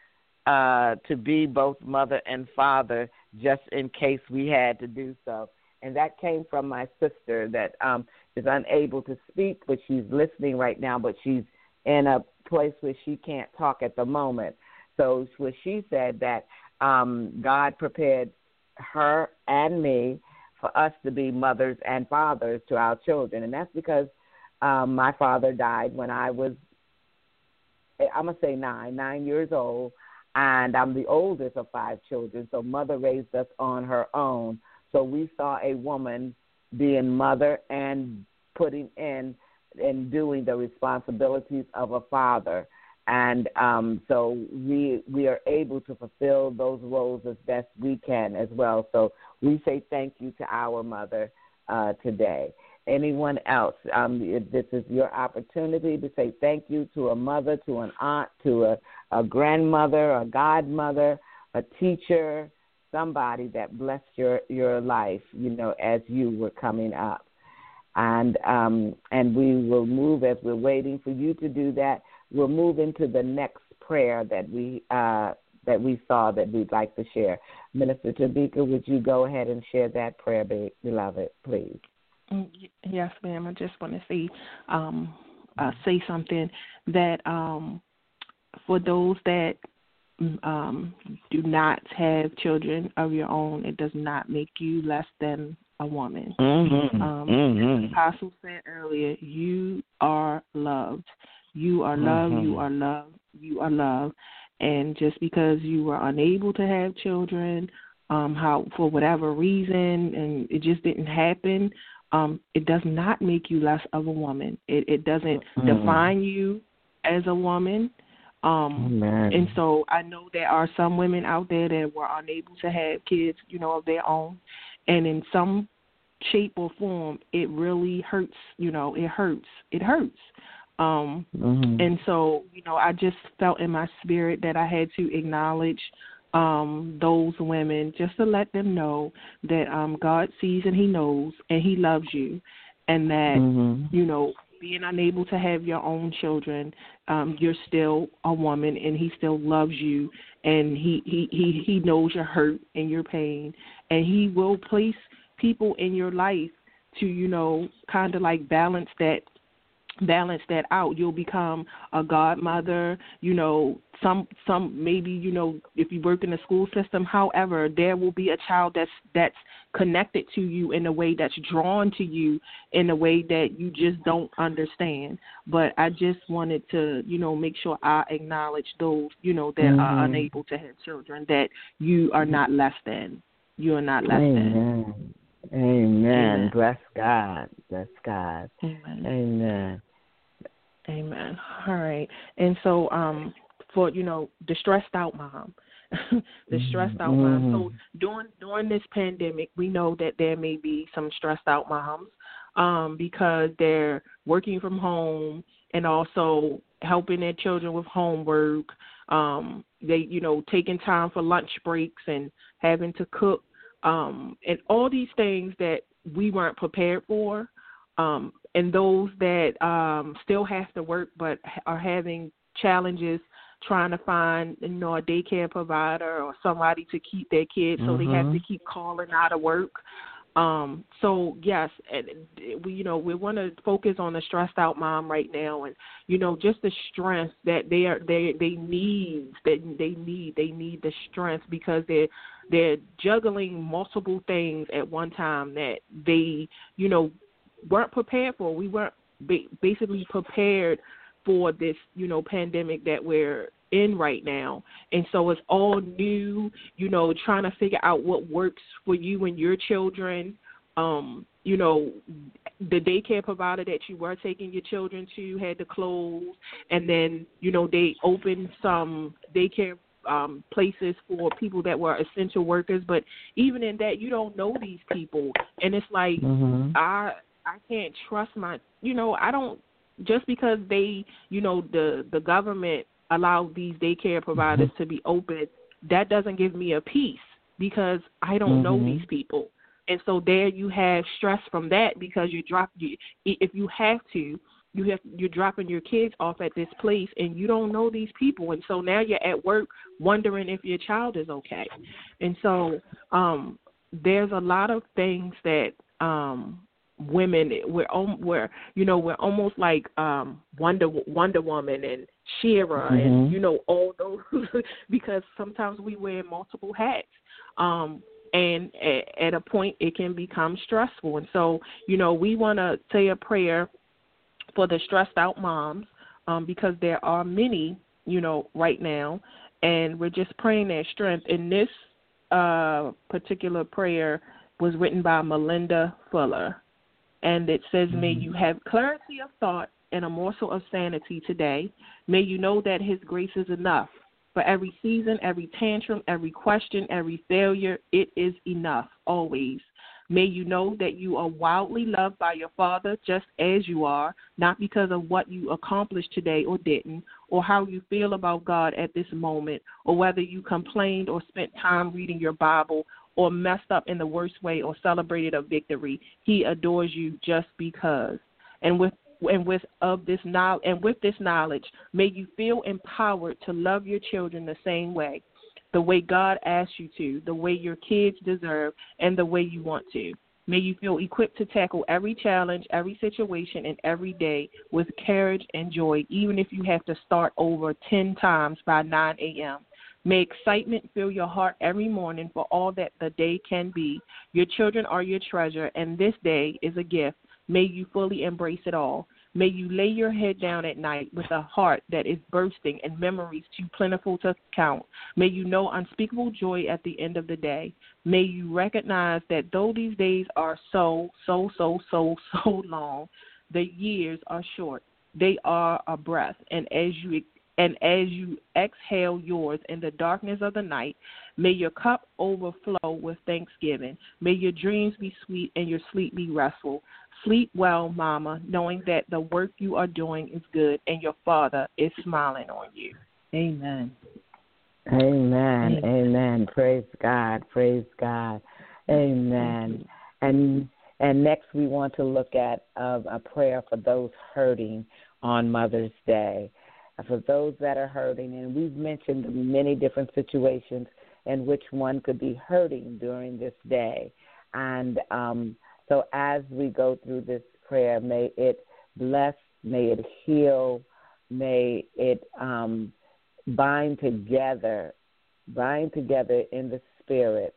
uh, to be both mother and father, just in case we had to do so. And that came from my sister that um, is unable to speak, but she's listening right now, but she's in a place where she can't talk at the moment. So what she said that um, God prepared her and me for us to be mothers and fathers to our children. And that's because um, my father died when I was, I'm going to say nine, nine years old, and I'm the oldest of five children, so mother raised us on her own. So we saw a woman being mother and putting in and doing the responsibilities of a father. And um, so we we are able to fulfill those roles as best we can as well. So we say thank you to our mother uh, today. Anyone else? Um, this is your opportunity to say thank you to a mother, to an aunt, to a, a grandmother, a godmother, a teacher, somebody that blessed your, your life, you know, as you were coming up. And um, and we will move, as we're waiting for you to do that, we'll move into the next prayer that we uh, that we saw that we'd like to share. Minister Tabika, would you go ahead and share that prayer, beloved, please? Yes, ma'am. I just want to say, um, uh, say something that um, for those that um, do not have children of your own, it does not make you less than a woman. Mm-hmm. Um, mm-hmm. As the apostle said earlier, you are loved. You are loved. Mm-hmm. You are loved. You are loved. And just because you were unable to have children, um, how for whatever reason, and it just didn't happen, um, it does not make you less of a woman. It, it doesn't mm-hmm. define you as a woman. Um, and so I know there are some women out there that were unable to have kids, you know, of their own. And in some shape or form, it really hurts, you know, it hurts. It hurts. Um, mm-hmm. And so, you know, I just felt in my spirit that I had to acknowledge um, those women just to let them know that um, God sees and he knows and he loves you, and that, mm-hmm. you know, being unable to have your own children, um, you're still a woman and he still loves you, and he, he, he, he knows your hurt and your pain, and he will place people in your life to, you know, kind of like balance that balance that out. You'll become a godmother, you know, some some maybe, you know, if you work in the school system, however, there will be a child that's that's connected to you in a way that's drawn to you in a way that you just don't understand. But I just wanted to, you know, make sure I acknowledge those, you know, that mm-hmm. are unable to have children, that you are not less than. You are not less Amen. than. Amen. Amen. Bless God. Bless God. Amen. Amen. Amen. All right. And so um, for, you know, the stressed out mom, the stressed out mm-hmm. mom. So during, during this pandemic, we know that there may be some stressed out moms um, because they're working from home and also helping their children with homework. Um, they, you know, taking time for lunch breaks and having to cook um, and all these things that we weren't prepared for. Um, and those that um, still have to work but are having challenges trying to find, you know, a daycare provider or somebody to keep their kids, so mm-hmm. they have to keep calling out of work. Um, so, yes, we, you know, we want to focus on the stressed out mom right now, and, you know, just the strength that they are, they they need, that they need, they need the strength because they're, they're juggling multiple things at one time that they, you know, weren't prepared for. We weren't ba- basically prepared for this, you know, pandemic that we're in right now. And so it's all new, you know, trying to figure out what works for you and your children. Um, you know, the daycare provider that you were taking your children to had to close, and then, you know, they opened some daycare um, places for people that were essential workers. But even in that, you don't know these people. And it's like, mm-hmm. I I can't trust my, you know, I don't, just because they, you know, the, the government allowed these daycare providers mm-hmm. to be open, that doesn't give me a peace because I don't mm-hmm. know these people. And so there you have stress from that because you drop, you, if you have to, you have, you're dropping your kids off at this place and you don't know these people. And so now you're at work wondering if your child is okay. And so um, there's a lot of things that, um, women, we're we're you know we're almost like um, Wonder Wonder Woman and She-Ra mm-hmm. and you know all those because sometimes we wear multiple hats, um, and at, at a point it can become stressful. And so you know we want to say a prayer for the stressed out moms um, because there are many you know right now, and we're just praying their strength. And this uh, particular prayer was written by Melinda Fuller. And it says, may you have clarity of thought and a morsel of sanity today. May you know that his grace is enough. For every season, every tantrum, every question, every failure, it is enough, always. May you know that you are wildly loved by your Father just as you are, not because of what you accomplished today or didn't, or how you feel about God at this moment, or whether you complained or spent time reading your Bible or messed up in the worst way or celebrated a victory, he adores you just because. And with and with of this knowledge, and with this knowledge, may you feel empowered to love your children the same way, the way God asked you to, the way your kids deserve, and the way you want to. May you feel equipped to tackle every challenge, every situation, and every day with courage and joy, even if you have to start over ten times by nine a.m. May excitement fill your heart every morning for all that the day can be. Your children are your treasure, and this day is a gift. May you fully embrace it all. May you lay your head down at night with a heart that is bursting and memories too plentiful to count. May you know unspeakable joy at the end of the day. May you recognize that though these days are so, so, so, so, so long, the years are short. They are a breath, and as you and as you exhale yours in the darkness of the night, may your cup overflow with thanksgiving. May your dreams be sweet and your sleep be restful. Sleep well, Mama, knowing that the work you are doing is good and your Father is smiling on you. Amen. Amen. Amen. Amen. Praise God. Praise God. Amen. And and next we want to look at uh, a prayer for those hurting on Mother's Day. For those that are hurting, and we've mentioned many different situations in which one could be hurting during this day. And um, so as we go through this prayer, may it bless, may it heal, may it um, bind together, bind together in the spirit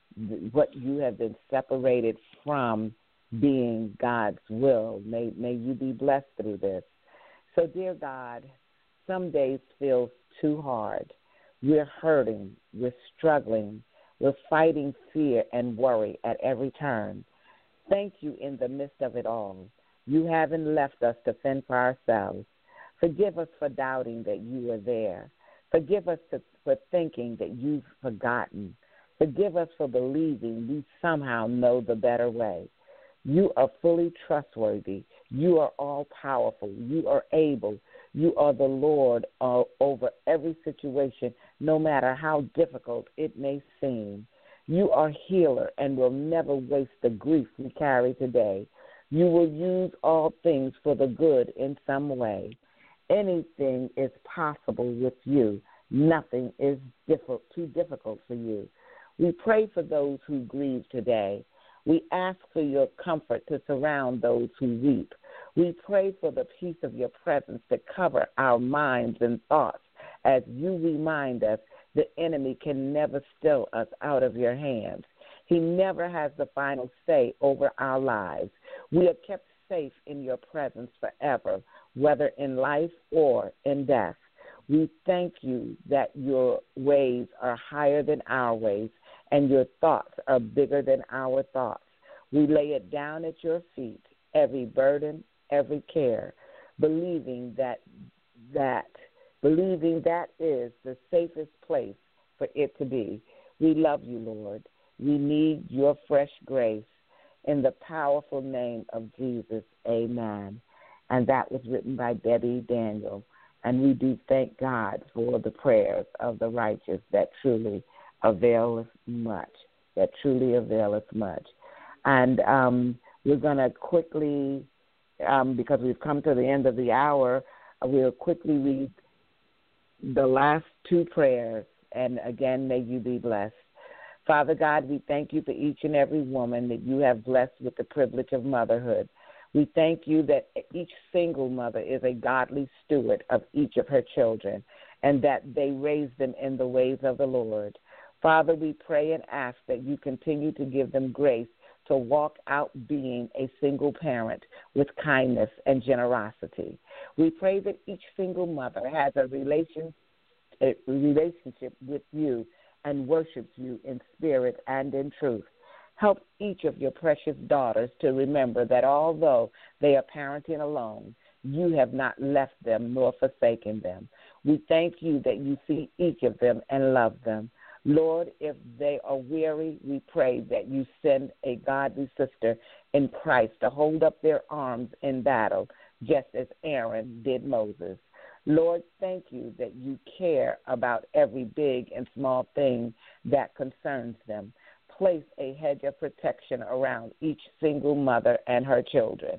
what you have been separated from being God's will. May, may you be blessed through this. So, dear God, some days feel too hard. We're hurting. We're struggling. We're fighting fear and worry at every turn. Thank you in the midst of it all. You haven't left us to fend for ourselves. Forgive us for doubting that you are there. Forgive us to, for thinking that you've forgotten. Forgive us for believing we somehow know the better way. You are fully trustworthy. You are all-powerful. You are able. You are the Lord uh, over every situation, no matter how difficult it may seem. You are healer and will never waste the grief we carry today. You will use all things for the good in some way. Anything is possible with you. Nothing is diff- too difficult for you. We pray for those who grieve today. We ask for your comfort to surround those who weep. We pray for the peace of your presence to cover our minds and thoughts as you remind us the enemy can never steal us out of your hands. He never has the final say over our lives. We are kept safe in your presence forever, whether in life or in death. We thank you that your ways are higher than our ways and your thoughts are bigger than our thoughts. We lay it down at your feet, every burden, every care, believing that that believing that is the safest place for it to be. We love you, Lord. We need your fresh grace. In the powerful name of Jesus, amen. And that was written by Debbie Daniel. And we do thank God for the prayers of the righteous that truly avail us much, that truly avail us much. And um, we're going to quickly, um, because we've come to the end of the hour, we'll quickly read the last two prayers. And again, may you be blessed. Father God, we thank you for each and every woman that you have blessed with the privilege of motherhood. We thank you that each single mother is a godly steward of each of her children and that they raise them in the ways of the Lord. Father, we pray and ask that you continue to give them grace to walk out being a single parent with kindness and generosity. We pray that each single mother has a relation, a relationship with you and worships you in spirit and in truth. Help each of your precious daughters to remember that although they are parenting alone, you have not left them nor forsaken them. We thank you that you see each of them and love them. Lord, if they are weary, we pray that you send a godly sister in Christ to hold up their arms in battle, just as Aaron did Moses. Lord, thank you that you care about every big and small thing that concerns them. Place a hedge of protection around each single mother and her children.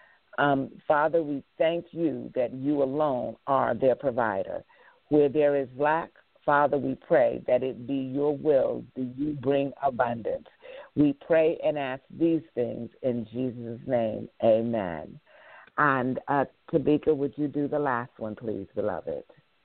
Um, Father, we thank you that you alone are their provider. Where there is lack, Father, we pray that it be your will that you bring abundance. We pray and ask these things in Jesus' name. Amen. And uh, Tabitha, would you do the last one, please, beloved?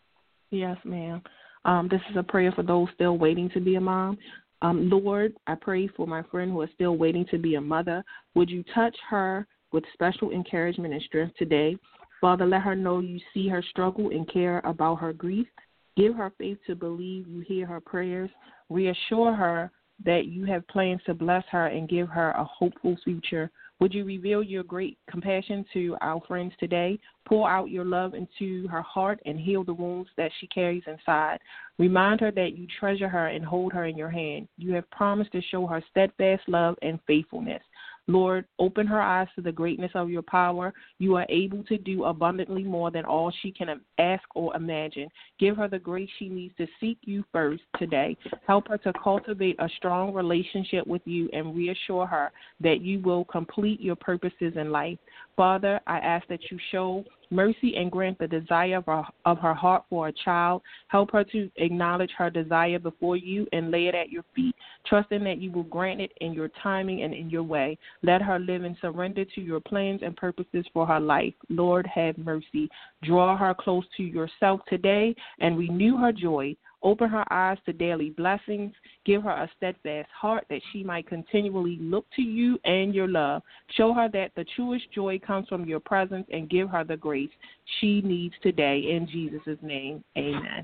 Yes, ma'am. Um, this is a prayer for those still waiting to be a mom. Um, Lord, I pray for my friend who is still waiting to be a mother. Would you touch her with special encouragement and strength today? Father, let her know you see her struggle and care about her grief. Give her faith to believe you hear her prayers. Reassure her that you have plans to bless her and give her a hopeful future. Would you reveal your great compassion to our friends today? Pour out your love into her heart and heal the wounds that she carries inside. Remind her that you treasure her and hold her in your hand. You have promised to show her steadfast love and faithfulness. Lord, open her eyes to the greatness of your power. You are able to do abundantly more than all she can ask or imagine. Give her the grace she needs to seek you first today. Help her to cultivate a strong relationship with you and reassure her that you will complete your purposes in life. Father, I ask that you show mercy and grant the desire of her, of her heart for a child. Help her to acknowledge her desire before you and lay it at your feet, trusting that you will grant it in your timing and in your way. Let her live and surrender to your plans and purposes for her life. Lord, have mercy. Draw her close to yourself today and renew her joy. Open her eyes to daily blessings. Give her a steadfast heart that she might continually look to you and your love. Show her that the truest joy comes from your presence and give her the grace she needs today. In Jesus' name, amen.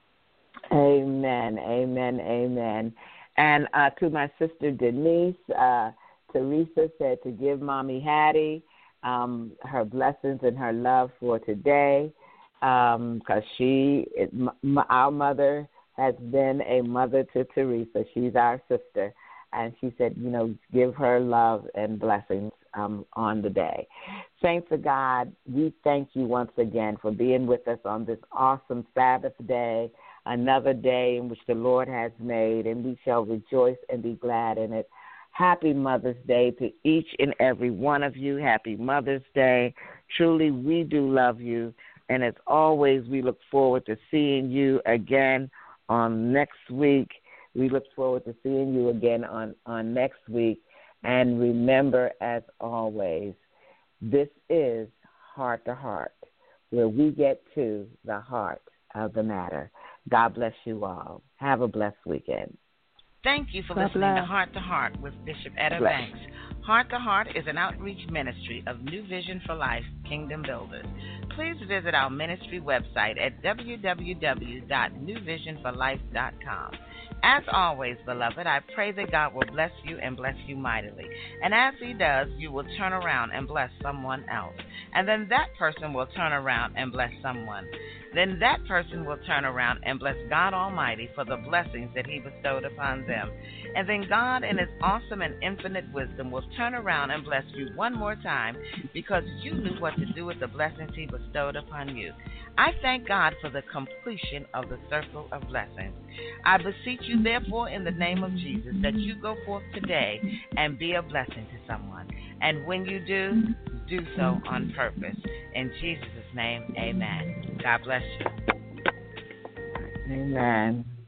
Amen, amen, amen. And uh, to my sister Denise, uh, Teresa said to give Mommy Hattie um, her blessings and her love for today. Because um, she, it, m- our mother has been a mother to Teresa. She's our sister. And she said, you know, give her love and blessings um, on the day. Saints of God, we thank you once again for being with us on this awesome Sabbath day, another day in which the Lord has made, and we shall rejoice and be glad in it. Happy Mother's Day to each and every one of you. Happy Mother's Day. Truly, we do love you. And as always, we look forward to seeing you again on next week. We look forward to seeing you again on, on next week. And remember, as always, this is Heart to Heart, where we get to the heart of the matter. God bless you all. Have a blessed weekend. Thank you for God listening bless. to Heart to Heart with Bishop Etta Bless. Banks. Heart to Heart is an outreach ministry of New Vision for Life Kingdom Builders. Please visit our ministry website at w w w dot new vision for life dot com. As always, beloved, I pray that God will bless you and bless you mightily. And as He does, you will turn around and bless someone else. And then that person will turn around and bless someone. Then that person will turn around and bless God Almighty for the blessings that He bestowed upon them. And then God, in His awesome and infinite wisdom, will turn around and bless you one more time because you knew what to do with the blessings He bestowed upon you. I thank God for the completion of the circle of blessings. I beseech you, therefore, in the name of Jesus, that you go forth today and be a blessing to someone. And when you do, do so on purpose. In Jesus' name, amen. God bless you. Amen.